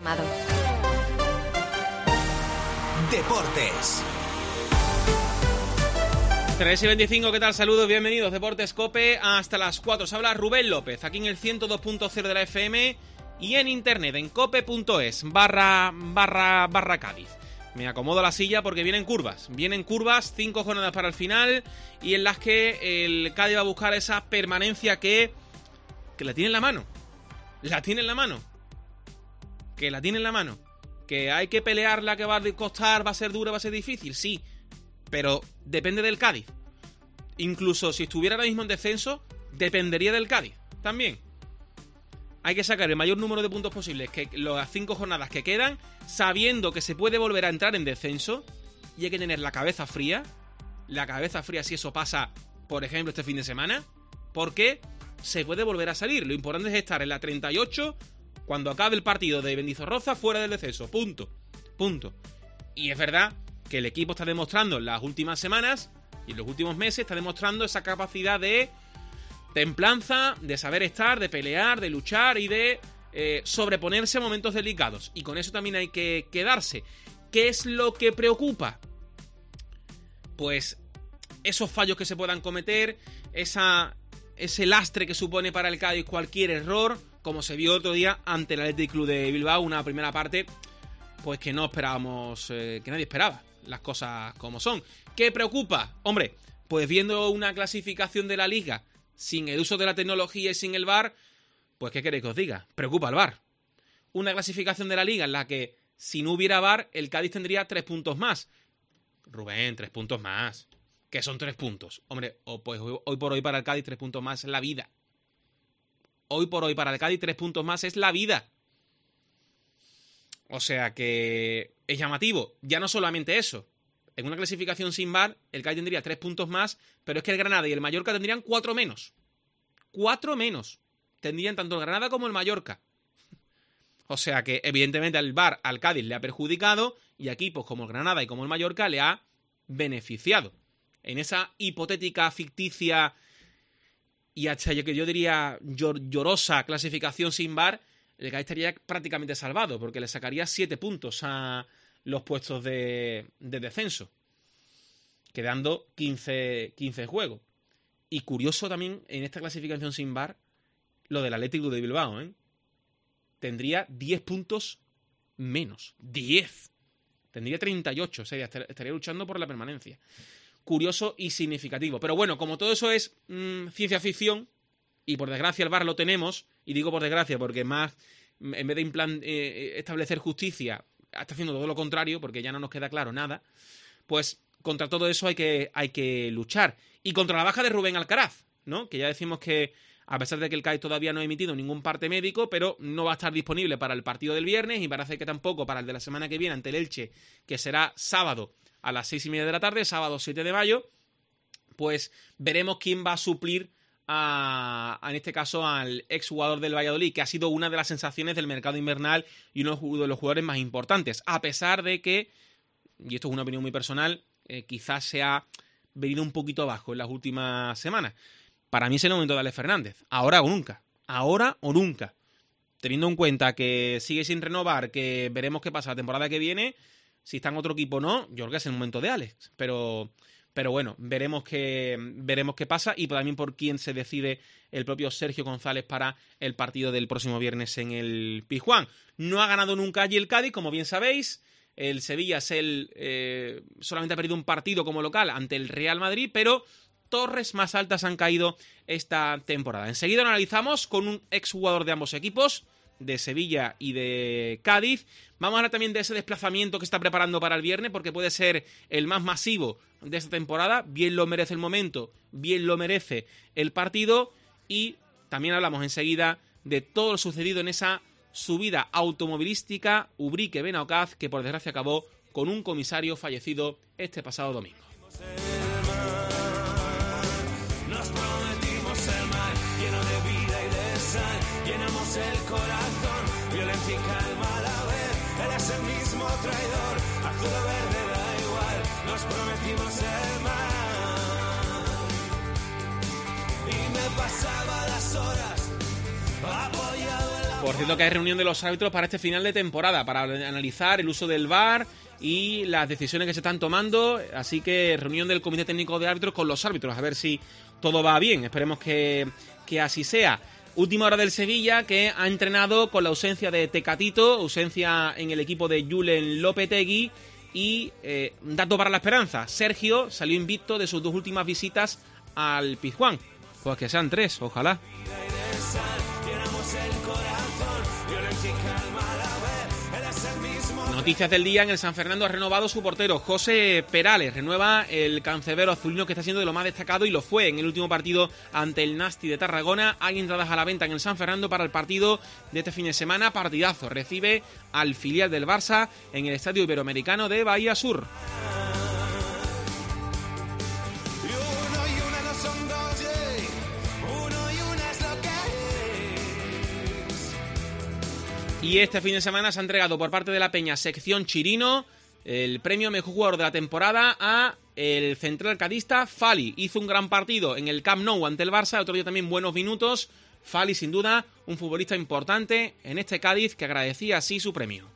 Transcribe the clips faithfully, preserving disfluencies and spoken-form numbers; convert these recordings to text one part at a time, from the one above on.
Deportes. tres y veinticinco, ¿qué tal? Saludos, bienvenidos. Deportes COPE hasta las cuatro. Se habla Rubén López, aquí en el ciento dos punto cero de la F M y en internet, en cope punto es, barra, barra, barra Cádiz. Me acomodo la silla porque vienen curvas. Vienen curvas, cinco jornadas para el final y en las que el Cádiz va a buscar esa permanencia que, que la tiene en la mano. La tiene en la mano. Que la tiene en la mano. Que hay que pelearla, que va a costar, va a ser dura, va a ser difícil, sí. Pero depende del Cádiz. Incluso si estuviera ahora mismo en descenso, dependería del Cádiz también. Hay que sacar el mayor número de puntos posibles, que las cinco jornadas que quedan, sabiendo que se puede volver a entrar en descenso, y hay que tener la cabeza fría. La cabeza fría si eso pasa, por ejemplo, este fin de semana, porque se puede volver a salir. Lo importante es estar en la treinta y ocho cuando acabe el partido de Mendizorroza fuera del descenso. Punto. Punto. Y es verdad que el equipo está demostrando en las últimas semanas y en los últimos meses, está demostrando esa capacidad de templanza, de saber estar, de pelear, de luchar y de eh, sobreponerse a momentos delicados. Y con eso también hay que quedarse. ¿Qué es lo que preocupa? Pues esos fallos que se puedan cometer, esa, ese lastre que supone para el Cádiz cualquier error, como se vio otro día ante el Athletic Club de Bilbao, una primera parte pues que no esperábamos, eh, que nadie esperaba, las cosas como son. ¿Qué preocupa? Hombre, pues viendo una clasificación de la Liga sin el uso de la tecnología y sin el V A R, pues ¿qué queréis que os diga? Preocupa el V A R. Una clasificación de la Liga en la que si no hubiera V A R, el Cádiz tendría tres puntos más. Rubén, tres puntos más. ¿Qué son tres puntos? Hombre, pues hoy por hoy para el Cádiz tres puntos más es la vida. Hoy por hoy para el Cádiz tres puntos más es la vida. O sea que es llamativo. Ya no solamente eso. En una clasificación sin V A R, el Cádiz tendría tres puntos más, pero es que el Granada y el Mallorca tendrían cuatro menos. Cuatro menos. Tendrían tanto el Granada como el Mallorca. O sea que, evidentemente, el V A R al Cádiz le ha perjudicado y a equipos como el Granada y como el Mallorca le ha beneficiado. En esa hipotética, ficticia y hasta yo, que yo diría llorosa clasificación sin V A R, el Cádiz estaría prácticamente salvado, porque le sacaría siete puntos a los puestos de, de descenso, quedando quince, quince juegos. Y curioso también en esta clasificación sin V A R lo del Athletic Club de Bilbao, ¿eh? Tendría diez puntos menos. diez. Tendría treinta y ocho, o sea, estaría luchando por la permanencia. Curioso y significativo. Pero bueno, como todo eso es mmm, ciencia ficción, y por desgracia el V A R lo tenemos, y digo por desgracia porque más, en vez de implant, eh, establecer justicia, está haciendo todo lo contrario, porque ya no nos queda claro nada, pues contra todo eso hay que, hay que luchar. Y contra la baja de Rubén Alcaraz, ¿no? Que ya decimos que, a pesar de que el Cádiz todavía no ha emitido ningún parte médico, pero no va a estar disponible para el partido del viernes y parece que tampoco para el de la semana que viene ante el Elche, que será sábado a las seis y media de la tarde, sábado siete de mayo, pues veremos quién va a suplir A, a, en este caso al exjugador del Valladolid, que ha sido una de las sensaciones del mercado invernal y uno de los jugadores más importantes, a pesar de que, y esto es una opinión muy personal, eh, quizás se ha venido un poquito abajo en las últimas semanas. Para mí es el momento de Alex Fernández, ahora o nunca, ahora o nunca, teniendo en cuenta que sigue sin renovar, que veremos qué pasa la temporada que viene, si está en otro equipo o no, yo creo que es el momento de Alex, pero... Pero bueno, veremos qué, veremos qué pasa y también por quién se decide el propio Sergio González para el partido del próximo viernes en el Pizjuán. No ha ganado nunca allí el Cádiz, como bien sabéis. El Sevilla es el, eh, solamente ha perdido un partido como local ante el Real Madrid, pero torres más altas han caído esta temporada. Enseguida lo analizamos con un exjugador de ambos equipos, de Sevilla y de Cádiz. Vamos a hablar también de ese desplazamiento que está preparando para el viernes, porque puede ser el más masivo de esta temporada. Bien lo merece el momento, bien lo merece el partido. Y también hablamos enseguida de todo lo sucedido en esa subida automovilística Ubrique-Benaocaz, que por desgracia acabó con un comisario fallecido este pasado domingo. Nos prometimos el mar lleno de vida y de sal, llenamos el corazón, violencia y calma a la vez, él es el mismo traidor, azul o verde da igual, nos prometimos el mar, y me pasaba las horas apoyado en la... Por cierto que hay reunión de los árbitros para este final de temporada, para analizar el uso del V A R y las decisiones que se están tomando, así que reunión del Comité Técnico de Árbitros con los árbitros, a ver si todo va bien, esperemos que, que así sea. Última hora del Sevilla, que ha entrenado con la ausencia de Tecatito, ausencia en el equipo de Julen Lopetegui, y eh, dato para la esperanza, Sergio salió invicto de sus dos últimas visitas al Pizjuán. Pues que sean tres, ojalá. Noticias del día: en el San Fernando ha renovado su portero, José Perales. Renueva el cancebero azulino, que está siendo de lo más destacado y lo fue en el último partido ante el Nasti de Tarragona. Hay entradas a la venta en el San Fernando para el partido de este fin de semana. Partidazo. Recibe al filial del Barça en el Estadio Iberoamericano de Bahía Sur. Y este fin de semana se ha entregado por parte de la Peña Sección Chirino el premio Mejor Jugador de la temporada a el central cadista Fali. Hizo un gran partido en el Camp Nou ante el Barça, otro día también buenos minutos. Fali, sin duda, un futbolista importante en este Cádiz, que agradecía así su premio.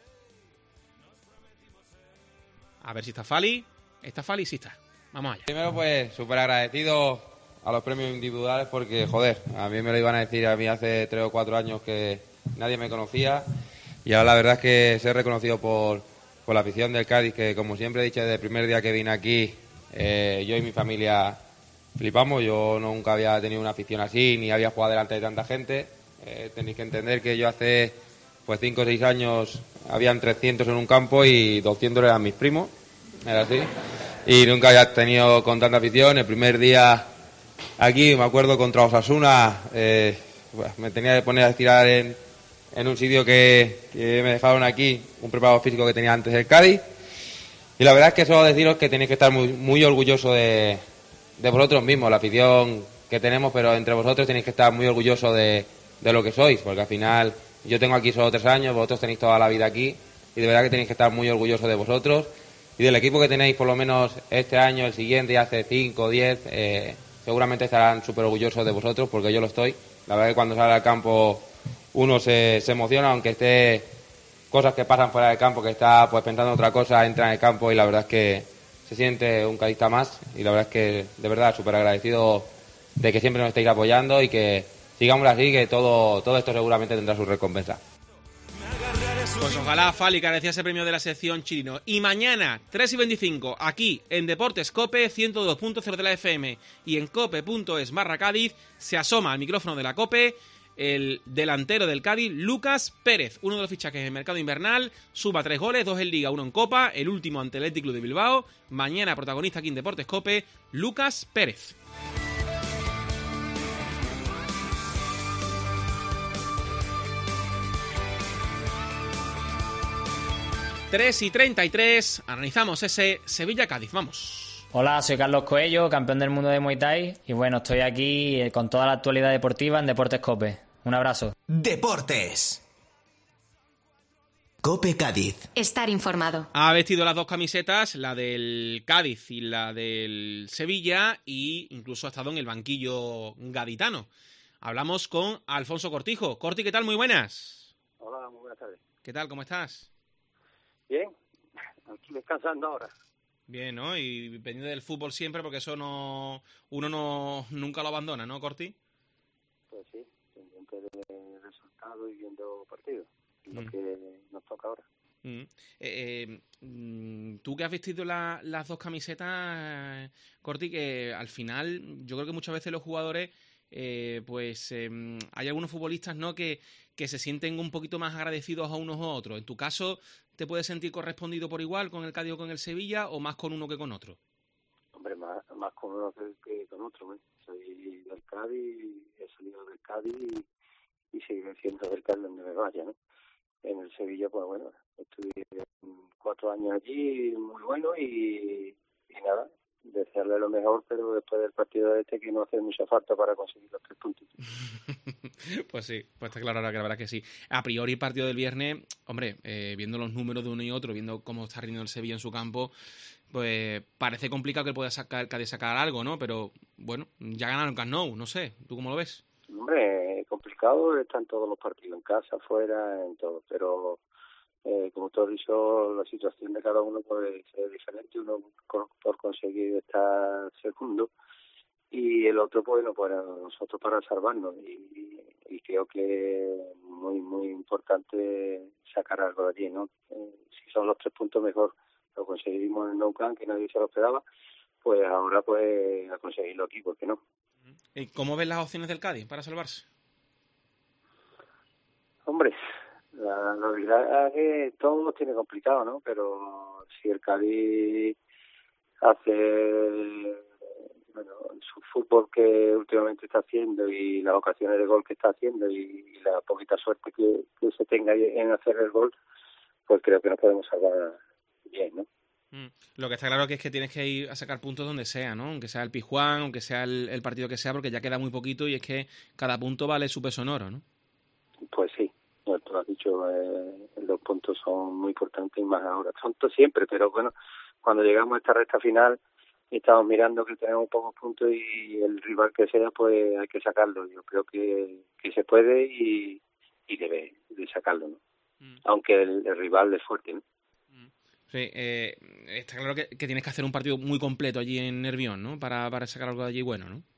A ver si está Fali. ¿Está Fali? Sí está. Vamos allá. Primero, pues, súper agradecido a los premios individuales porque, joder, a mí me lo iban a decir a mí hace tres o cuatro años que nadie me conocía, y ahora la verdad es que ser reconocido por, por la afición del Cádiz, que como siempre he dicho desde el primer día que vine aquí, eh, yo y mi familia flipamos. Yo nunca había tenido una afición así, ni había jugado delante de tanta gente. Eh, tenéis que entender que yo hace pues cinco o seis años habían trescientos en un campo y doscientos eran mis primos, era así, y nunca había tenido con tanta afición. El primer día aquí, me acuerdo, contra Osasuna, eh, bueno, me tenía que poner a estirar en en un sitio que, que me dejaron aquí, un preparado físico que tenía antes el Cádiz, y la verdad es que solo deciros que tenéis que estar muy, muy orgullosos de, de vosotros mismos, la afición que tenemos, pero entre vosotros tenéis que estar muy orgullosos de, de lo que sois, porque al final yo tengo aquí solo tres años, vosotros tenéis toda la vida aquí, y de verdad que tenéis que estar muy orgullosos de vosotros y del equipo que tenéis por lo menos este año, el siguiente y hace cinco o diez, eh, seguramente estarán súper orgullosos de vosotros, porque yo lo estoy. La verdad que cuando sale al campo uno se, se emociona, aunque esté cosas que pasan fuera del campo, que está pues pensando otra cosa, entra en el campo y la verdad es que se siente un cadista más, y la verdad es que de verdad súper agradecido de que siempre nos estéis apoyando y que sigamos así, que todo, todo esto seguramente tendrá su recompensa. Pues ojalá Fali, que agradecía ese premio de la sección Chirino. Y mañana, tres y veinticinco, aquí en Deportes COPE, ciento dos punto cero de la F M y en cope punto es barra Cádiz, se asoma al micrófono de la COPE el delantero del Cádiz, Lucas Pérez, uno de los fichajes del mercado invernal. Suba tres goles, dos en Liga, uno en Copa, el último ante el Athletic Club de Bilbao. Mañana protagonista aquí en Deportes COPE, Lucas Pérez. tres y treinta y tres, analizamos ese Sevilla-Cádiz, vamos. Hola, soy Carlos Coello, campeón del mundo de Muay Thai, y bueno, estoy aquí con toda la actualidad deportiva en Deportes COPE. Un abrazo. Deportes COPE Cádiz. Estar informado. Ha vestido las dos camisetas, la del Cádiz y la del Sevilla, y incluso ha estado en el banquillo gaditano. Hablamos con Alfonso Cortijo. Corti, ¿qué tal? Muy buenas. Hola, muy buenas tardes. ¿Qué tal? ¿Cómo estás? Bien, aquí descansando ahora. Bien, ¿no? Y pendiente del fútbol siempre, porque eso no uno no nunca lo abandona, ¿no, Corti? Pues sí, pendiente de resultados y viendo partidos, lo mm. que nos toca ahora. Mm. Eh, eh, tú que has vestido la, las dos camisetas, Corti, que al final yo creo que muchas veces los jugadores, eh, pues eh, hay algunos futbolistas, ¿no?, que, que se sienten un poquito más agradecidos a unos u otros. En tu caso, ¿te puedes sentir correspondido por igual con el Cádiz o con el Sevilla, o más con uno que con otro? Hombre, más, más con uno que, que con otro, ¿eh? Soy del Cádiz, he salido del Cádiz y, y seguiré siendo del Cádiz donde me vaya, ¿no? En el Sevilla, pues bueno, estuve cuatro años allí, muy bueno, y, y nada, desearle lo mejor, pero después del partido de este que no hace mucha falta para conseguir los tres puntos. Pues sí, pues está claro que la verdad que sí. A priori el partido del viernes, hombre, eh, viendo los números de uno y otro, viendo cómo está rindiendo el Sevilla en su campo, pues parece complicado que pueda sacar, Cádiz sacar algo, ¿no? Pero bueno, ya ganaron el Camp Nou, no sé, ¿tú cómo lo ves? Hombre, complicado complicado está en todos los partidos, en casa, afuera, en todo, pero eh, como tú has dicho, la situación de cada uno puede ser diferente, uno por, por conseguir estar segundo y el otro pues no para nosotros para salvarnos y, y creo que es muy muy importante sacar algo de allí, ¿no? Eh, si son los tres puntos mejor, lo conseguimos en el Nou Camp, que nadie se lo esperaba, pues ahora pues a conseguirlo aquí, ¿por qué no? ¿Y cómo ves las opciones del Cádiz para salvarse? Hombre, la, la verdad es que todo lo tiene complicado, ¿no? Pero si el Cádiz hace bueno, su fútbol que últimamente está haciendo y las ocasiones de gol que está haciendo y, y la poquita suerte que, que se tenga en hacer el gol, pues creo que nos podemos salvar bien, ¿no? Mm. Lo que está claro que es que tienes que ir a sacar puntos donde sea, ¿no? Aunque sea el Pizjuán, aunque sea el, el partido que sea, porque ya queda muy poquito y es que cada punto vale su peso en oro, ¿no? Pues sí, como tú lo has dicho, eh, los puntos son muy importantes y más ahora. Son siempre, pero bueno, cuando llegamos a esta recta final y estamos mirando que tenemos pocos puntos y el rival que sea, pues hay que sacarlo. Yo creo que, que se puede y, y debe de sacarlo, ¿no? Mm. Aunque el, el rival es fuerte, ¿no? Sí, eh, está claro que, que tienes que hacer un partido muy completo allí en Nervión, ¿no? Para, para sacar algo de allí bueno, ¿no?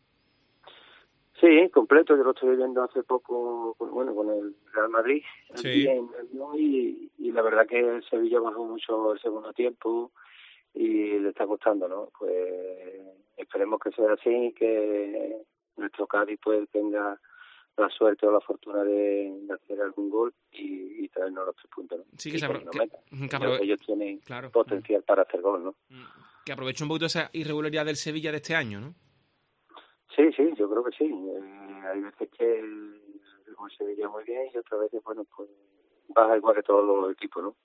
Sí, completo. Yo lo estoy viendo hace poco, bueno, con el Real Madrid, sí. en Nervión, y, y la verdad que el Sevilla bajó mucho el segundo tiempo y le está costando, ¿no? Pues esperemos que sea así y que nuestro Cádiz pues tenga la suerte o la fortuna de, de hacer algún gol y, y traernos los tres puntos, ¿no? Sí, que, y se apro- que, que, que aprove- ellos, ellos tienen claro. potencial para hacer gol, ¿no? Que aproveche un poquito esa irregularidad del Sevilla de este año, ¿no? Sí, sí, yo creo que sí. Eh, hay veces que el, el Sevilla muy bien y otras veces, bueno, pues baja igual que todos los equipos, ¿no?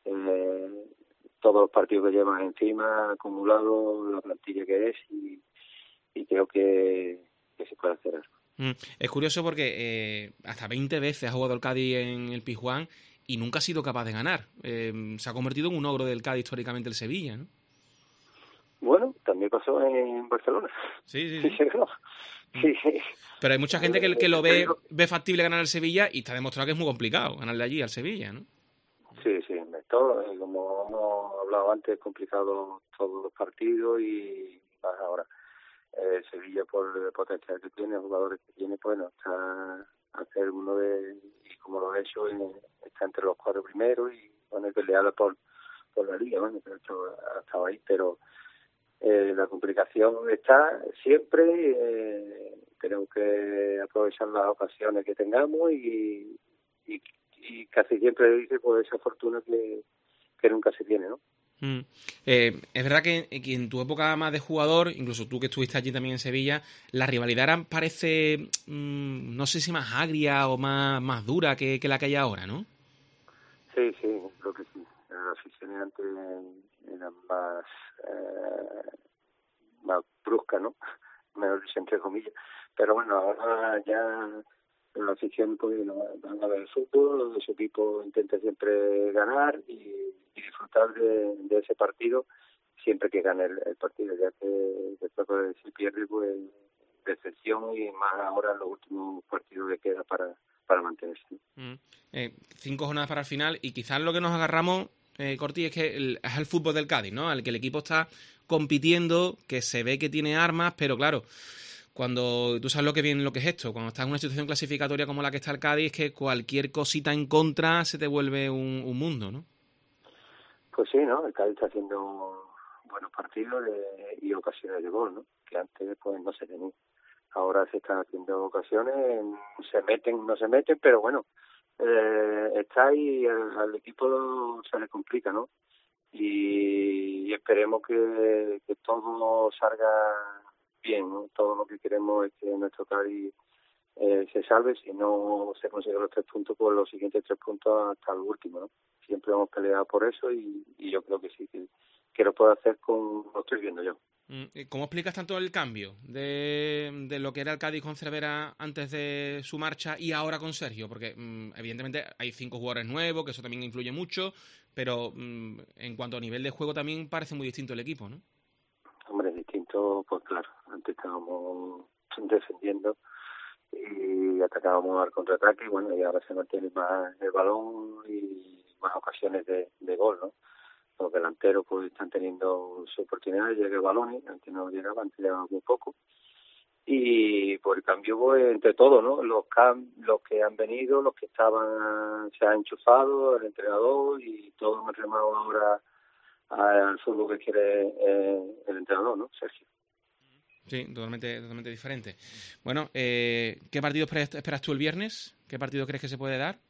Eh, todos los partidos que llevan encima, acumulado, la plantilla que es y, y creo que, que se puede hacer algo. Mm. Es curioso porque eh, hasta veinte veces ha jugado el Cádiz en el Pizjuán y nunca ha sido capaz de ganar. Eh, se ha convertido en un ogro del Cádiz históricamente el Sevilla, ¿no? Bueno, también pasó en Barcelona. Sí, sí, sí. Sí, no. Sí, sí. Pero hay mucha gente que, que lo ve, ve factible ganar el Sevilla y está demostrado que es muy complicado ganarle allí al Sevilla, ¿no? Sí, sí, todo, como hemos hablado antes, es complicado todos los partidos y más ahora. Eh, Sevilla, por el potencial que tiene, jugadores que tiene, pues no está a ser uno de, y como lo ha hecho, está entre los cuatro primeros y bueno, peleada por, por la liga, bueno, pero ha estado ahí, pero eh, la complicación está siempre, eh, tenemos que aprovechar las ocasiones que tengamos y, y, y casi siempre dice pues esa fortuna que, que nunca se tiene, ¿no? Mm. Eh, es verdad que, que en tu época más de jugador, incluso tú que estuviste allí también en Sevilla, la rivalidad era, parece, mmm, no sé si más agria o más, más dura que, que la que hay ahora, ¿no? Sí, sí, creo que sí. Las aficiones antes eran más, eh, más bruscas, ¿no? Mejor dicho, entre comillas. Pero bueno, ahora ya la afición pues van a ver el fútbol, su equipo intenta siempre ganar y, y disfrutar de, de ese partido siempre que gane el, el partido, ya que después pues, si pierde pues decepción y más ahora en los últimos partidos que queda para, para mantenerse. Mm. Eh, cinco jornadas para el final y quizás lo que nos agarramos, eh, Corti, es que el, es el fútbol del Cádiz, ¿no? Al que el equipo está compitiendo, que se ve que tiene armas, pero claro, cuando tú sabes lo que bien lo que es esto, cuando estás en una situación clasificatoria como la que está el Cádiz, es que cualquier cosita en contra se te vuelve un, un mundo, ¿no? Pues sí, ¿no? El Cádiz está haciendo buenos partidos de, y ocasiones de gol, ¿no? Que antes pues no se tenían. Ahora se están haciendo ocasiones, se meten, no se meten, pero bueno, eh, está ahí, al, al equipo se le complica, ¿no? Y, y esperemos que, que todo salga bien, ¿no? Todo lo que queremos es que nuestro Cádiz eh, se salve, si no se consiguen los tres puntos, pues los siguientes tres puntos hasta el último, ¿no? Siempre hemos peleado por eso y, y yo creo que sí, que, que lo puedo hacer con lo estoy viendo yo. ¿Cómo explicas tanto el cambio de, de lo que era el Cádiz con Cervera antes de su marcha y ahora con Sergio? Porque mmm, evidentemente hay cinco jugadores nuevos, que eso también influye mucho, pero mmm, en cuanto a nivel de juego también parece muy distinto el equipo, ¿no? Hombre, distinto, pues claro, antes estábamos defendiendo y atacábamos al contraataque y bueno, y ahora se mantiene más el balón y más ocasiones de, de gol, ¿no? Los delanteros pues están teniendo su oportunidad de llegar balones, antes no llegaban, antes llegaban muy poco. Y por el cambio pues entre todos, ¿no? Los cam los que han venido, los que estaban, se han enchufado, el entrenador y todos hemos remado ahora al fútbol que quiere eh, el entrenador, ¿no? Sergio. Sí, totalmente, totalmente diferente. Bueno, eh, ¿qué partido esperas tú el viernes? ¿Qué partido crees que se puede dar?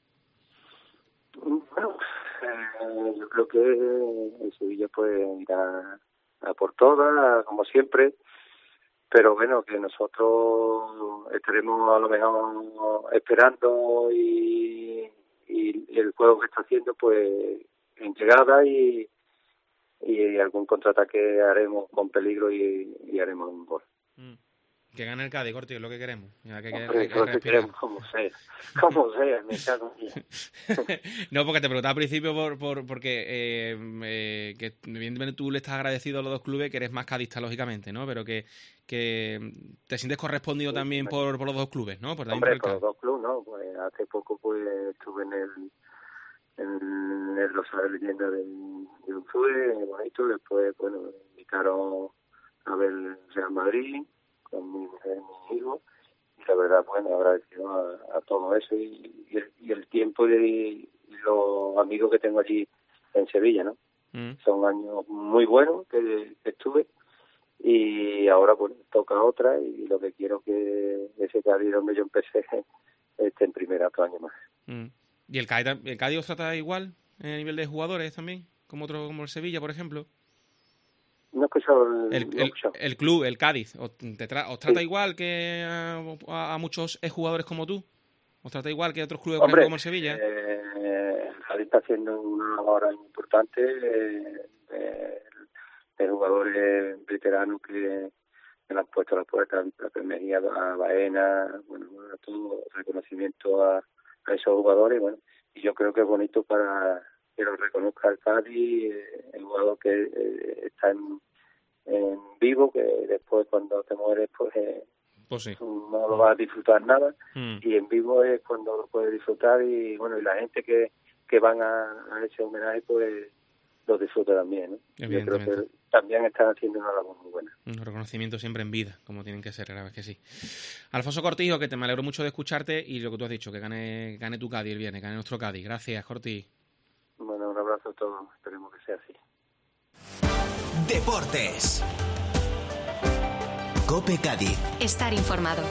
Bueno, eh, yo creo que el Sevilla puede ir a, a por todas, como siempre, pero bueno, que nosotros estaremos a lo mejor esperando y, y el juego que está haciendo, pues en llegada y, y algún contraataque haremos con peligro y, y haremos un gol. Mm. Que gane el Cádiz, Corti, es lo que queremos. Ya que, Hombre, que, que, que, que queremos, como sea, como sea, me cago en No, porque te preguntaba al principio por, por porque eh, eh, que evidentemente tú le estás agradecido a los dos clubes, que eres más cadista, lógicamente, ¿no? Pero que, que te sientes correspondido sí, también por, por los dos clubes, ¿no? Por Hombre, por, por los dos clubes, ¿no? Pues hace poco pues estuve en el en el Rosario Leyenda de, de un club bonito, después, bueno, me invitaron a ver el Real Madrid con mi mujer y mi hijo, y la verdad, bueno, agradecido a, a todo eso y, y, el, y el tiempo y, y los amigos que tengo allí en Sevilla, ¿no? Mm. Son años muy buenos que, que estuve y ahora pues toca otra y lo que quiero que ese Cádiz donde yo empecé esté en primera otro año más. Mm. ¿Y el Cádiz, el Cádiz os trata igual a nivel de jugadores también? Como otro, como el Sevilla, por ejemplo. No he escuchado el, el, no el, he escuchado. el club, el Cádiz, ¿os, te tra ¿os trata sí. igual que a, a, a muchos jugadores como tú? ¿Os trata igual que otros clubes Hombre, como el Sevilla? Eh, el Cádiz está haciendo una labor importante eh, de, de jugadores veteranos que me han puesto las puertas a Permejía, a Baena, bueno, a todo reconocimiento a, a esos jugadores, bueno, y yo creo que es bonito para que lo reconozca el Cádiz, eh, el jugador que eh, está en, en vivo, que después cuando te mueres pues, eh, pues sí. no lo vas a disfrutar nada, mm. y en vivo es cuando lo puedes disfrutar y bueno, y la gente que, que van a, a ese homenaje pues lo disfruta también, ¿no? Yo creo que también están haciendo una labor muy buena. Un reconocimiento siempre en vida, como tienen que ser, la verdad es que sí. Alfonso Cortijo, que te me alegro mucho de escucharte y lo que tú has dicho, que gane, gane tu Cádiz el viernes, gane nuestro Cádiz. Gracias, Corti. Bueno, un abrazo a todos, esperemos que sea así. Deportes. COPE Cádiz. Estar informado.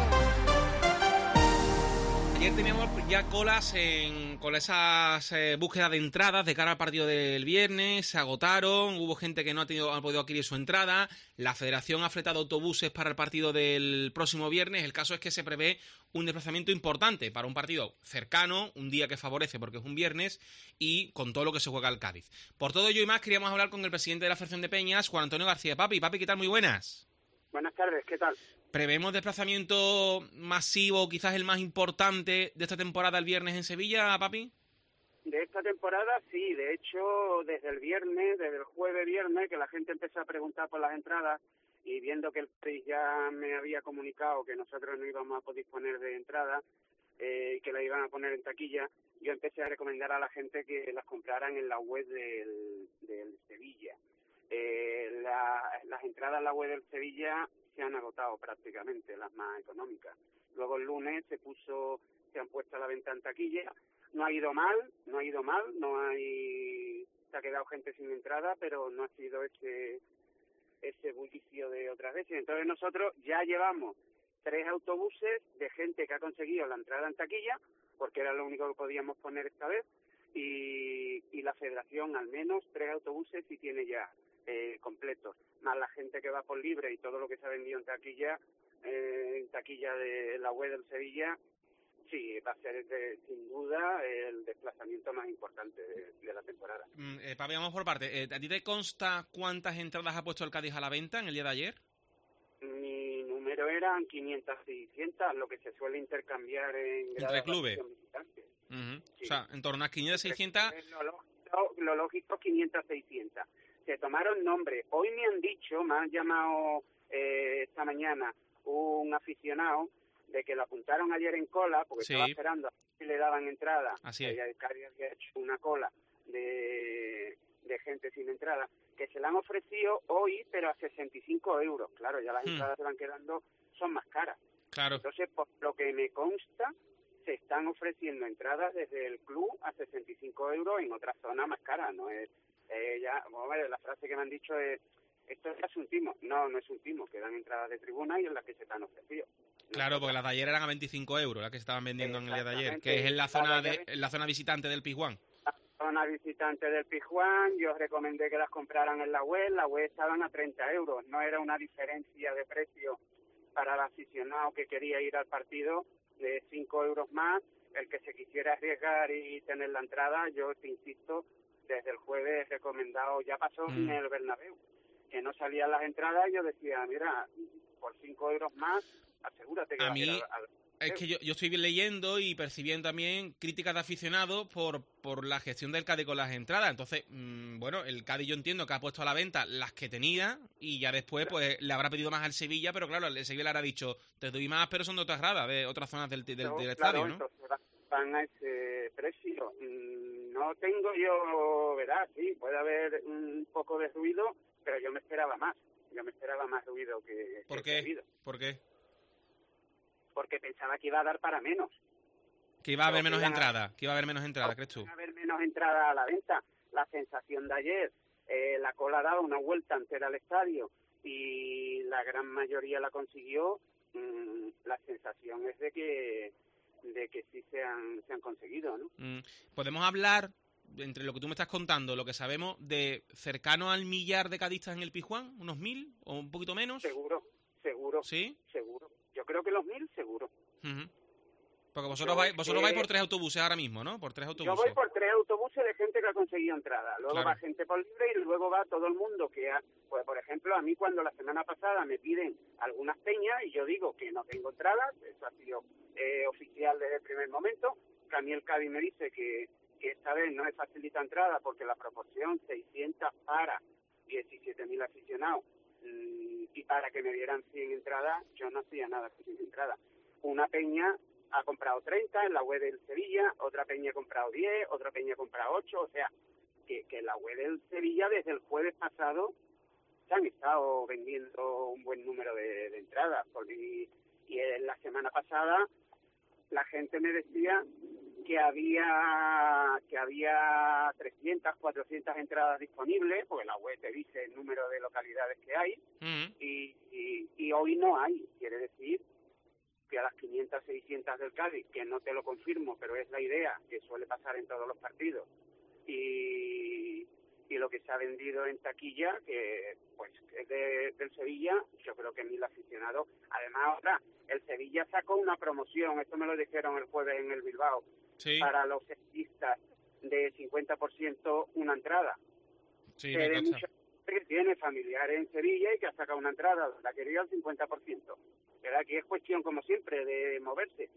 Ayer teníamos ya colas en, con esas eh, búsquedas de entradas de cara al partido del viernes, se agotaron, hubo gente que no ha, tenido, ha podido adquirir su entrada, la federación ha fletado autobuses para el partido del próximo viernes, el caso es que se prevé un desplazamiento importante para un partido cercano, un día que favorece porque es un viernes y con todo lo que se juega el Cádiz. Por todo ello y más queríamos hablar con el presidente de la Federación de Peñas, Juan Antonio García. Papi, Papi, ¿qué tal? Muy buenas. Buenas tardes, ¿qué tal? ¿Prevemos desplazamiento masivo, quizás el más importante de esta temporada el viernes en Sevilla, Papi? De esta temporada sí, de hecho desde el viernes, desde el jueves viernes, que la gente empezó a preguntar por las entradas y viendo que el P R I ya me había comunicado que nosotros no íbamos a poder disponer de entradas eh, y que la iban a poner en taquilla, yo empecé a recomendar a la gente que las compraran en la web del, del Sevilla. Eh, la, las entradas en la web del Sevilla se han agotado prácticamente, las más económicas. Luego el lunes se puso, se han puesto a la venta en taquilla. No ha ido mal, no ha ido mal, no hay, se ha quedado gente sin entrada, pero no ha sido ese ese bullicio de otras veces. Entonces nosotros ya llevamos tres autobuses de gente que ha conseguido la entrada en taquilla, porque era lo único que podíamos poner esta vez, y, y la federación al menos tres autobuses sí tiene ya eh, completos, más la gente que va por libre y todo lo que se ha vendido en taquilla, eh, en taquilla de la web del Sevilla, sí, va a ser de, sin duda el desplazamiento más importante de, de la temporada. Mm, eh, Papi, vamos por parte. Eh, ¿A ti te consta cuántas entradas ha puesto el Cádiz a la venta en el día de ayer? Mi número eran quinientas, seiscientas, lo que se suele intercambiar en entre clubes. Uh-huh. Sí. O sea, en torno a quinientas, seiscientas. Lo, lo, lo lógico, quinientas, seiscientas. Se tomaron nombre. Hoy me han dicho, me han llamado eh, esta mañana un aficionado de que lo apuntaron ayer en cola, porque Sí. estaba esperando a ver si le daban entrada. Así es. El Cádiz había hecho una cola de, de gente sin entrada, que se la han ofrecido hoy, pero a sesenta y cinco euros. Claro, ya las Hmm. entradas se van quedando, son más caras. Claro. Entonces, por lo que me consta, se están ofreciendo entradas desde el club a sesenta y cinco euros en otra zona más cara. No es eh, ya, vamos a ver, la frase que me han dicho es, esto ya es un timo. No, no es un timo, quedan entradas de tribuna y en las que se están ofrecido. Claro, porque las de ayer eran a veinticinco euros, las que se estaban vendiendo en el día de ayer, Exactamente. que es en la zona Cada de día- en la zona visitante del Pizjuán. Zona visitante del Pizjuán, yo os recomendé que las compraran en la web, la web estaban a treinta euros, no era una diferencia de precio para el aficionado que quería ir al partido de cinco euros más, el que se quisiera arriesgar y tener la entrada, yo te insisto, desde el jueves he recomendado, ya pasó Mm. en el Bernabéu, que no salían las entradas y yo decía, mira, por cinco euros más, asegúrate que A vas mí- a ir al- al- Es que yo, yo estoy leyendo y percibiendo también críticas de aficionados por, por la gestión del Cádiz con las entradas. Entonces, mmm, bueno, el Cádiz yo entiendo que ha puesto a la venta las que tenía y ya después pues le habrá pedido más al Sevilla, pero claro, el Sevilla le habrá dicho, te doy más, pero son de otras gradas, de otras zonas del, del, del Claro, estadio, ¿no? entonces van a ese precio. Mm, No tengo yo, ¿verdad? Sí, puede haber un poco de ruido, pero yo me esperaba más. Yo me esperaba más ruido que, ¿Por que qué? ruido, ¿Por qué? porque pensaba que iba a dar para menos. Que iba a haber Pero menos que iban a- entradas, que iba a haber menos entradas, ¿crees tú? Iba a haber menos entradas a la venta. La sensación de ayer, eh, la cola daba una vuelta entera al estadio y la gran mayoría la consiguió. Mm, la sensación es de que de que sí se han, se han conseguido, ¿no? Mm, Podemos hablar, entre lo que tú me estás contando, lo que sabemos, de cercano al millar de cadistas en el Pizjuán, unos mil o un poquito menos. Seguro, seguro, ¿Sí? seguro. Yo creo que los mil, seguro. Ujú. Porque vosotros Yo vais, es vosotros que- vais por tres autobuses ahora mismo, ¿no? Por tres Yo autobuses. voy por tres autobuses de gente que ha conseguido entrada. Luego Claro. va gente por libre y luego va todo el mundo que ha... Pues, por ejemplo, a mí cuando la semana pasada me piden algunas peñas y yo digo que no tengo entradas, eso ha sido eh, oficial desde el primer momento, que a mí el Cádiz me dice que, que esta vez no me facilita entrada porque la proporción seiscientos para diecisiete mil aficionados mm, y para que me dieran cien entradas, yo no hacía nada sin entrada. Una peña ha comprado treinta en la web del Sevilla, otra peña ha comprado diez, otra peña ha comprado ocho, o sea, que, que la web del Sevilla desde el jueves pasado se han estado vendiendo un buen número de, de entradas, porque, y, y en la semana pasada la gente me decía que había que había trescientas, cuatrocientas entradas disponibles, porque la web te dice el número de localidades que hay, Ujú. y, y, y hoy no hay, quiere decir que a las quinientas, seiscientas del Cádiz, que no te lo confirmo, pero es la idea que suele pasar en todos los partidos, y, y lo que se ha vendido en taquilla, que pues es de, del Sevilla, yo creo que mil aficionados. Además, ahora, el Sevilla sacó una promoción, esto me lo dijeron el jueves en el Bilbao, Sí, para los sevillistas de cincuenta por ciento una entrada. sí, que me de consta. mucha gente que tiene familiares en Sevilla y que ha sacado una entrada, la quería al cincuenta por ciento. Pero aquí es cuestión, como siempre, de moverse.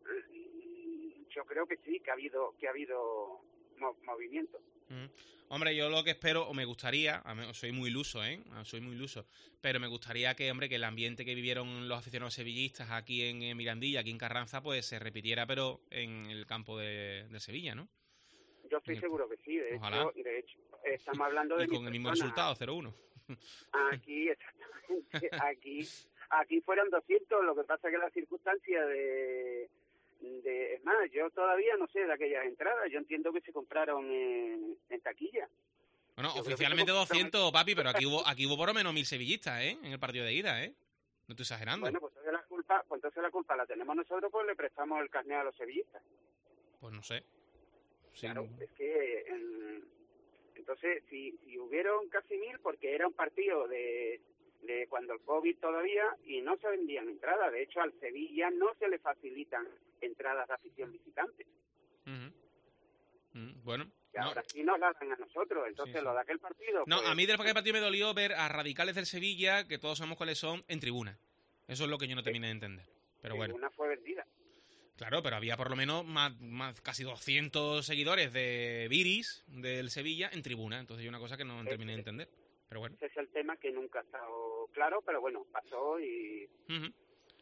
Yo creo que sí, que ha habido que ha habido mo- movimiento. Mm. Hombre, yo lo que espero, o me gustaría, a mí- soy muy iluso, ¿eh? Soy muy iluso, pero me gustaría que, hombre, que el ambiente que vivieron los aficionados sevillistas aquí en, eh, Mirandilla, aquí en Carranza, pues se repitiera, pero en el campo de, de Sevilla, ¿no? Yo estoy Bien. seguro que sí, de Ojalá. hecho, de hecho, estamos hablando de Y mi con el mismo persona. resultado, cero uno. Aquí, exactamente, aquí, aquí fueron doscientos, lo que pasa que la circunstancia de, de, es más, yo todavía no sé de aquellas entradas, yo entiendo que se compraron en, en taquilla. Bueno, Yo creo que oficialmente somos- doscientos, papi, pero aquí hubo aquí hubo por lo menos mil sevillistas, ¿eh? En el partido de ida, ¿eh? No estoy exagerando. Bueno, pues entonces la culpa, pues entonces la culpa la tenemos nosotros, pues le prestamos el carnet a los sevillistas. Pues no sé. Sí, Claro, es que en- entonces si, si hubieron casi mil, porque era un partido de, de cuando el COVID todavía y no se vendían entradas. De hecho, al Sevilla no se le facilitan entradas de afición visitante. Ujú. Mm, Bueno, Y no, ahora sí nos la dan a nosotros. Entonces, Sí, sí. lo de aquel partido. no, pues, a mí del aquel partido me dolió ver a radicales del Sevilla, que todos sabemos cuáles son, en tribuna. Eso es lo que yo no terminé de entender. Pero bueno, Una fue vendida. claro, pero había por lo menos más, más casi doscientos seguidores de Viris, del Sevilla, en tribuna. Entonces hay una cosa que no terminé de entender. Pero bueno. Ese es el tema que nunca ha estado claro, pero bueno, pasó y... Ujú.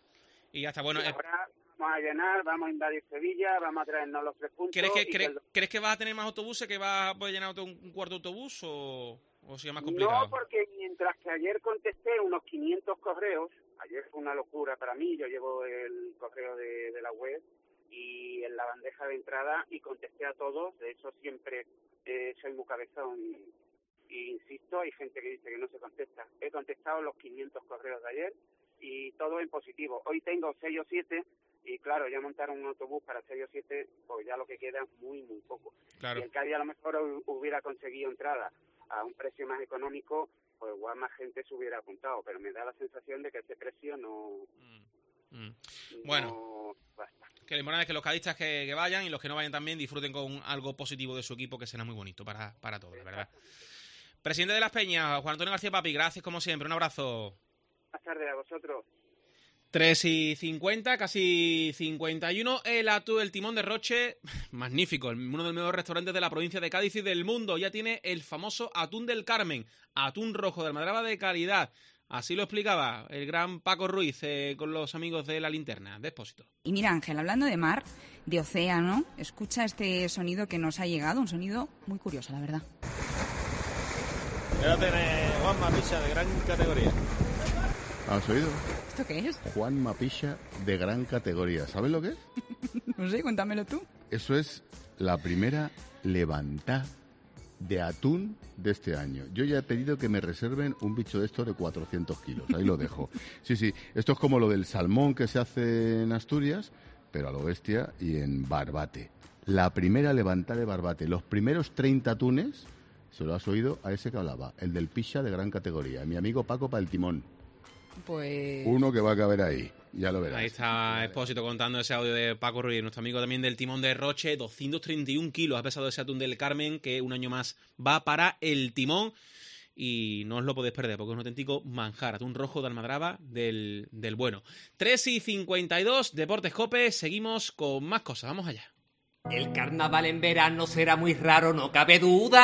Y ya está, bueno. Y Eh, ahora vamos a llenar, vamos a invadir Sevilla, vamos a traernos los tres puntos. ¿crees que, y crees, que el... ¿Crees que vas a tener más autobuses, que vas a poder llenar otro, un cuarto autobús o, o sigue más complicado? No, porque mientras que ayer contesté unos quinientos correos, ayer fue una locura para mí, yo llevo el correo de, de la web y en la bandeja de entrada y contesté a todos, de eso siempre eh, soy muy cabezón y, y insisto, hay gente que dice que no se contesta. He contestado los quinientos correos de ayer y todo en positivo. Hoy tengo seis o siete y claro, ya montar un autobús para seis o siete, pues ya lo que queda es muy, muy poco. Claro. Si el Cádiz a lo mejor hubiera conseguido entrada a un precio más económico, pues igual más gente se hubiera apuntado, pero me da la sensación de que ese precio no... Mm. Mm. Bueno, no basta. Que lo importante es que los cadistas que, que vayan y los que no vayan también disfruten con algo positivo de su equipo, que será muy bonito para, para todos, ¿verdad? Presidente de las Peñas, Juan Antonio García Papi, gracias como siempre, un abrazo. Buenas tardes a vosotros. tres y cincuenta, casi cincuenta y uno, el atún, el timón de Roche, magnífico, uno de los mejores restaurantes de la provincia de Cádiz y del mundo, ya tiene el famoso atún del Carmen, atún rojo de Almadraba de calidad. Así lo explicaba el gran Paco Ruiz eh, con los amigos de La Linterna, de Expósito. Y mira, Ángel, hablando de mar, de océano, escucha este sonido que nos ha llegado, un sonido muy curioso, la verdad. Ya tiene Juan Mapicha de gran categoría. ¿Has oído? ¿Esto qué es? Juan Mapicha de gran categoría. ¿Sabes lo que es? No sé, cuéntamelo tú. Eso es la primera levantada de atún de este año. Yo ya he pedido que me reserven un bicho de estos de cuatrocientos kilos. Ahí lo dejo. Sí, sí. Esto es como lo del salmón que se hace en Asturias, pero a lo bestia y en Barbate. La primera levantada de Barbate. Los primeros treinta atunes, se lo has oído a ese que hablaba, el del Picha de gran categoría. Mi amigo Paco para el timón. Pues... Uno que va a caber ahí, ya lo verás. Ahí está Expósito contando ese audio de Paco Ruiz, nuestro amigo también del timón de Roche, doscientos treinta y un kilos ha pesado ese atún del Carmen, que un año más va para el timón y no os lo podéis perder porque es un auténtico manjar, atún rojo de Almadraba del, del bueno. tres y cincuenta y dos, Deportes Cope, seguimos con más cosas, vamos allá. El carnaval en verano será muy raro, no cabe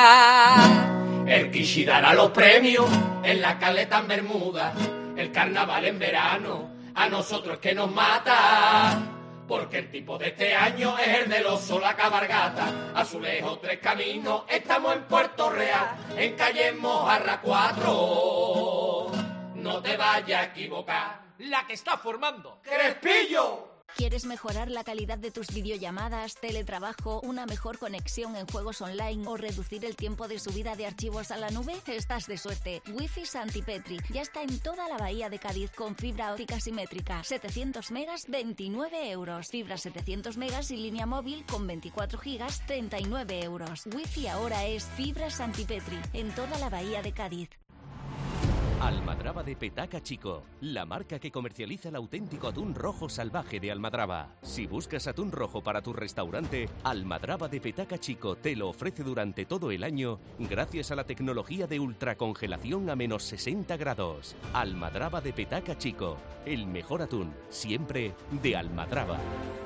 duda. El Kishi dará los premios en la caleta en Bermuda. El carnaval en verano a nosotros es que nos mata, porque el tipo de este año es el del oso, la cabalgata. Azulejo, Tres Caminos, estamos en Puerto Real, en calle Mojarra cuatro. No te vayas a equivocar, la que está formando Crespillo. ¿Quieres mejorar la calidad de tus videollamadas, teletrabajo, una mejor conexión en juegos online o reducir el tiempo de subida de archivos a la nube? Estás de suerte. Wi-Fi Santipetri ya está en toda la bahía de Cádiz con fibra óptica simétrica. setecientos megas, veintinueve euros. Fibra setecientos megas y línea móvil con veinticuatro gigas, treinta y nueve euros. Wi-Fi ahora es fibra Santipetri en toda la bahía de Cádiz. Almadraba de Petaca Chico, la marca que comercializa el auténtico atún rojo salvaje de Almadraba. Si buscas atún rojo para tu restaurante, Almadraba de Petaca Chico te lo ofrece durante todo el año gracias a la tecnología de ultracongelación a menos sesenta grados. Almadraba de Petaca Chico, el mejor atún, siempre de Almadraba.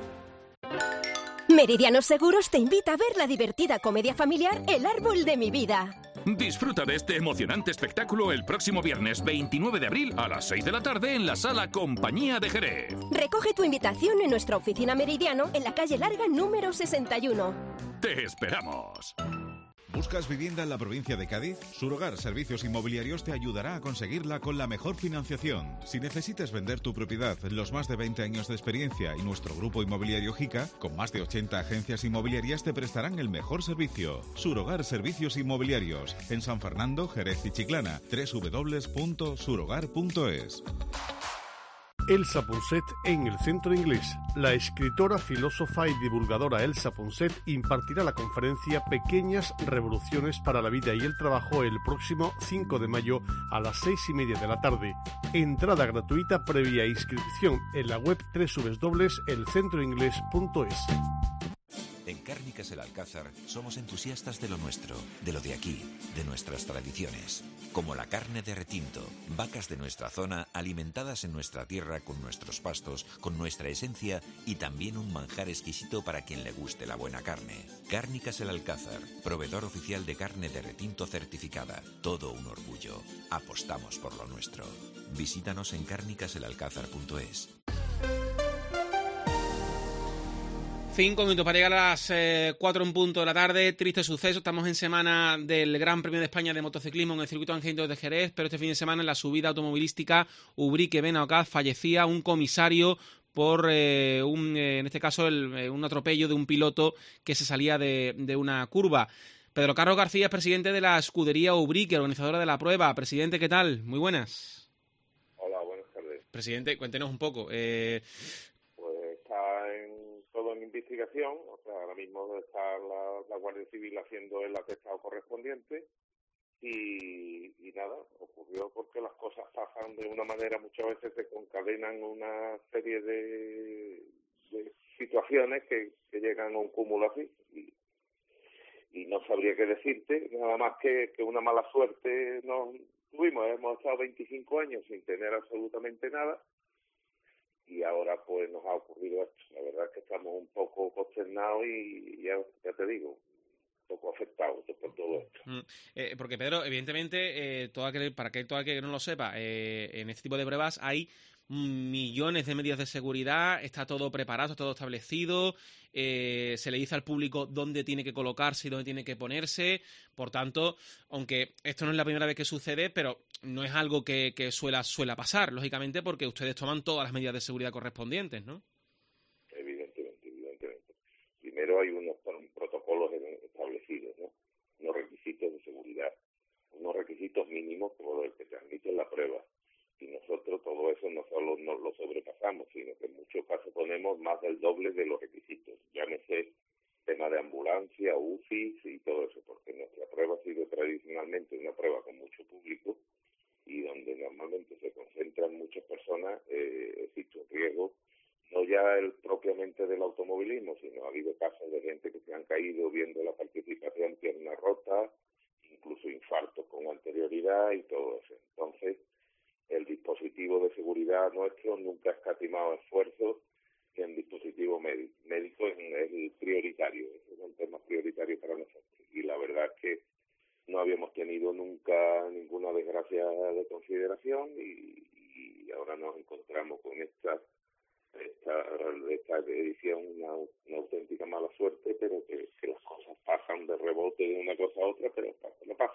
Meridiano Seguros te invita a ver la divertida comedia familiar El Árbol de mi Vida. Disfruta de este emocionante espectáculo el próximo viernes veintinueve de abril a las seis de la tarde en la Sala Compañía de Jerez. Recoge tu invitación en nuestra oficina Meridiano en la calle Larga número sesenta y uno. ¡Te esperamos! ¿Buscas vivienda en la provincia de Cádiz? Surogar Servicios Inmobiliarios te ayudará a conseguirla con la mejor financiación. Si necesitas vender tu propiedad, los más de veinte años de experiencia y nuestro grupo inmobiliario Jica, con más de ochenta agencias inmobiliarias, te prestarán el mejor servicio. Surogar Servicios Inmobiliarios, en San Fernando, Jerez y Chiclana. doble u doble u doble u punto surogar punto es. Elsa Ponset en el Centro Inglés. La escritora, filósofa y divulgadora Elsa Ponset impartirá la conferencia Pequeñas Revoluciones para la Vida y el Trabajo el próximo cinco de mayo a las seis y media de la tarde. Entrada gratuita previa inscripción en la web doble u doble u doble u punto el centro inglés punto es. En Cárnicas El Alcázar somos entusiastas de lo nuestro, de lo de aquí, de nuestras tradiciones. Como la carne de retinto, vacas de nuestra zona alimentadas en nuestra tierra con nuestros pastos, con nuestra esencia y también un manjar exquisito para quien le guste la buena carne. Cárnicas El Alcázar, proveedor oficial de carne de retinto certificada. Todo un orgullo. Apostamos por lo nuestro. Visítanos en cárnicas el alcázar punto es. Cinco minutos para llegar a las eh, cuatro en punto de la tarde. Triste suceso. Estamos en semana del Gran Premio de España de motociclismo en el circuito Angelito de Jerez, pero este fin de semana en la subida automovilística Ubrique Benaocaz fallecía un comisario por eh, un, eh, en este caso el, eh, un atropello de un piloto que se salía de, de una curva. Pedro Carlos García es presidente de la escudería Ubrique, organizadora de la prueba. Presidente, ¿qué tal? Muy buenas. Hola, buenas tardes. Presidente, cuéntenos un poco. Eh... Pues está en todo en investigación, o sea, ahora mismo está la, la Guardia Civil haciendo el atestado correspondiente y, y nada, ocurrió porque las cosas pasan de una manera, muchas veces se concadenan una serie de, de situaciones que, que llegan a un cúmulo así y, y no sabría qué decirte, nada más que, que una mala suerte nos tuvimos, hemos estado veinticinco años sin tener absolutamente nada. Y ahora pues nos ha ocurrido esto. La verdad es que estamos un poco consternados y ya, ya te digo, un poco afectados por todo esto. Mm, eh, porque Pedro, evidentemente, eh, todo aquel, para que todo aquel que no lo sepa, eh, en este tipo de pruebas hay millones de medidas de seguridad, está todo preparado, está todo establecido, eh, se le dice al público dónde tiene que colocarse y dónde tiene que ponerse. Por tanto, aunque esto no es la primera vez que sucede, pero no es algo que, que suela, suela pasar, lógicamente, porque ustedes toman todas las medidas de seguridad correspondientes, ¿no? Evidentemente, evidentemente. Primero hay unos protocolos establecidos, ¿no? Unos requisitos de seguridad, unos requisitos mínimos como los que te admiten la prueba. Y nosotros todo eso no solo nos lo sobrepasamos, sino que en muchos casos ponemos más del doble de los requisitos. Llámese tema de ambulancia, U C I y todo eso, porque nuestra prueba ha sido tradicionalmente una prueba con mucho público y donde normalmente se concentran muchas personas, eh, existe un riesgo, no ya el propiamente del automovilismo, sino ha habido casos de gente que se han caído viendo la participación, pierna rota, incluso infartos con anterioridad y todo eso. Entonces, el dispositivo de seguridad nuestro nunca ha escatimado esfuerzos ni en dispositivo médico. Médico es el prioritario, es un tema prioritario para nosotros. Y la verdad es que no habíamos tenido nunca ninguna desgracia de consideración y, y ahora nos encontramos con esta esta, esta edición una, una auténtica mala suerte, pero que, que las cosas pasan de rebote de una cosa a otra, pero no pasa.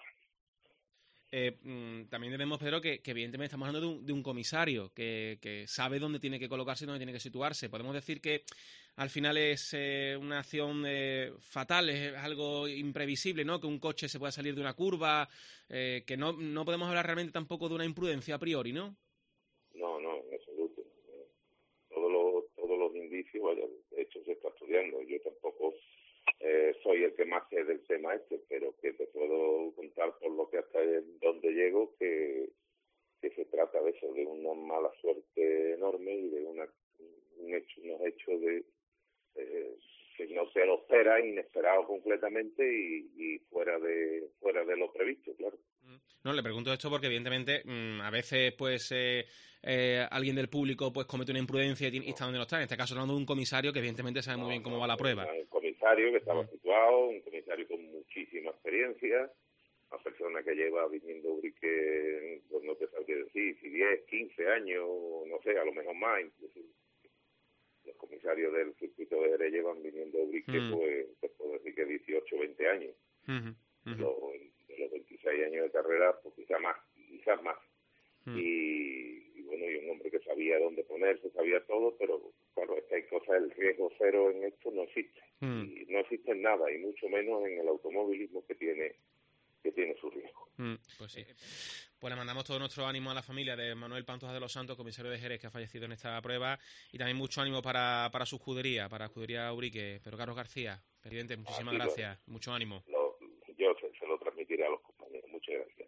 Eh, mmm, también debemos, Pedro, que, que evidentemente estamos hablando de un, de un comisario que, que sabe dónde tiene que colocarse y dónde tiene que situarse. Podemos decir que al final es eh, una acción eh, fatal, es algo imprevisible, ¿no? Que un coche se pueda salir de una curva, eh, que no, no podemos hablar realmente tampoco de una imprudencia a priori, ¿no? No, no, en absoluto. Todos los, todos los indicios, vaya, de hecho se está estudiando. Yo tampoco eh, soy el que más sé del tema este, pero que te puedo contar por lo que hasta donde llego que, que se trata de eso, de una mala suerte enorme y de una un hecho, unos hechos de eh, que no se lo espera, inesperado completamente y, y fuera de fuera de lo previsto, claro. No, le pregunto esto porque evidentemente mmm, a veces pues eh, eh, alguien del público pues comete una imprudencia y, y está donde no está. En este caso hablando de un comisario que evidentemente sabe muy bien cómo va la prueba. Un comisario que estaba situado, un comisario con muchísima experiencia, una persona que lleva viniendo Ubrique, pues no te sabría decir, si diez, quince años, no sé, a lo mejor más, inclusive. Los comisarios del circuito de Jerez llevan viniendo Ubrique, mm. pues te puedo decir que dieciocho, veinte años. Uh-huh, uh-huh. Los, de los veintiséis años de carrera, pues quizás más, quizás más. Uh-huh. Y, y bueno, y un hombre que sabía dónde ponerse, sabía todo, pero claro, es que hay cosas, el riesgo cero en esto no existe. Uh-huh. Y no existe en nada, y mucho menos en el automovilismo que tiene que tiene su riesgo. Mm, pues sí. Pues le mandamos todo nuestro ánimo a la familia de Manuel Pantoja de los Santos, comisario de Jerez, que ha fallecido en esta prueba, y también mucho ánimo para, para su escudería, para la escudería Ubrique. Pedro Carlos García, presidente, muchísimas Así gracias, lo, mucho ánimo. Lo, yo se, se lo transmitiré a los compañeros, muchas gracias.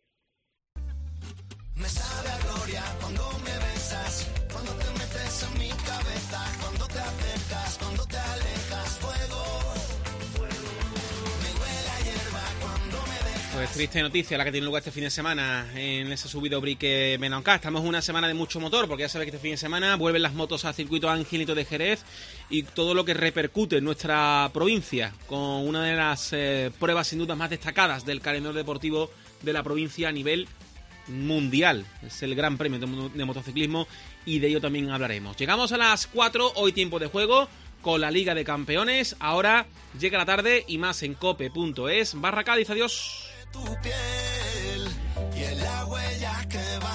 Me sabe a gloria cuando me besas, cuando te metes en mi cabeza, cuando te acercas, cuando te alejas, fuego. Pues triste noticia la que tiene lugar este fin de semana en ese subido Ubrique Benaocaz. Estamos en una semana de mucho motor, porque ya sabéis que este fin de semana vuelven las motos al circuito Angelito de Jerez y todo lo que repercute en nuestra provincia, con una de las eh, pruebas sin duda más destacadas del calendario deportivo de la provincia a nivel mundial. Es el Gran Premio de, de Motociclismo y de ello también hablaremos. Llegamos a las cuatro, hoy tiempo de juego, con la Liga de Campeones. Ahora llega la tarde y más en cope.es barra Cádiz. Adiós. Tu piel y en las huellas que